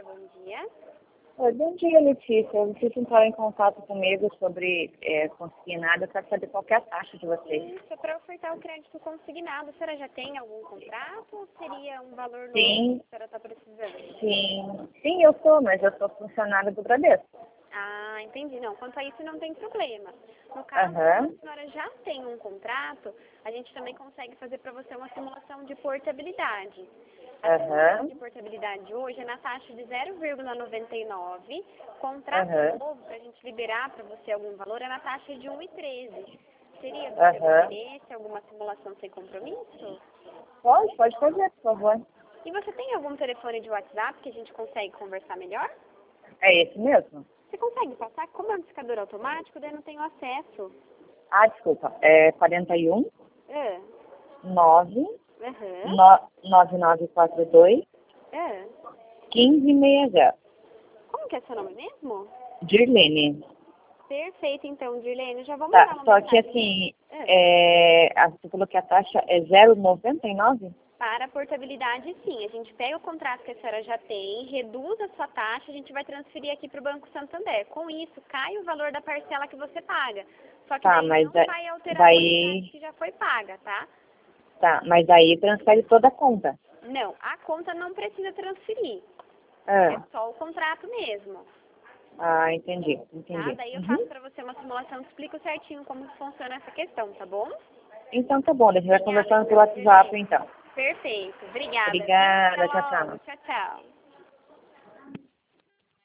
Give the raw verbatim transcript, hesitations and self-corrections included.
Letícia, bom dia. Oi, bom dia, Letícia. Vocês entraram em contato comigo sobre é, consignado. Eu quero saber qual que é a taxa de vocês. Isso, para ofertar o crédito consignado, a senhora já tem algum contrato ou seria um valor novo Sim, que a senhora está precisando? sim. Sim, eu sou, mas eu sou funcionária do Bradesco. Ah, entendi. Não, quanto a isso não tem problema. No caso, Aham, se a senhora já tem um contrato, a gente também consegue fazer para você uma simulação de portabilidade. A simulação aham, de portabilidade hoje é na taxa de zero vírgula noventa e nove. Contrato aham, novo, para a gente liberar para você algum valor, é na taxa de um vírgula treze. Seria do seu aham. interesse alguma simulação sem compromisso? Pode, pode fazer, por favor. E você tem algum telefone de WhatsApp que a gente consegue conversar melhor? É esse mesmo? Você consegue passar? Como é um discador automático, daí eu não tenho acesso. Ah, desculpa. É quarenta e um, Ah, nove, aham, nove nove quatro dois, ah. quinze sessenta. Como que é seu nome mesmo? Dirlene. Perfeito, então, Dirlene. Já vou mandar Tá, uma só que mensagem assim, ah, é, a- você falou que a taxa é zero vírgula noventa e nove? para a portabilidade, sim. A gente pega o contrato que a senhora já tem, reduz a sua taxa, a gente vai transferir aqui para o Banco Santander. Com isso, cai o valor da parcela que você paga. Só que Tá, daí mas não da- vai alterar a quantidade daí, que já foi paga, tá? tá, mas daí transfere toda a conta. Não, a conta não precisa transferir. É Ah, só o contrato mesmo. ah, entendi, Tá? entendi. Daí eu faço Uhum. para você uma simulação, explico certinho como funciona essa questão, tá bom? Então tá bom, a gente vai Obrigada, conversando pelo então, WhatsApp Dirlene. então. Perfeito. Obrigada, viu? Até Obrigada, tchau, logo. tchau. Tchau, tchau.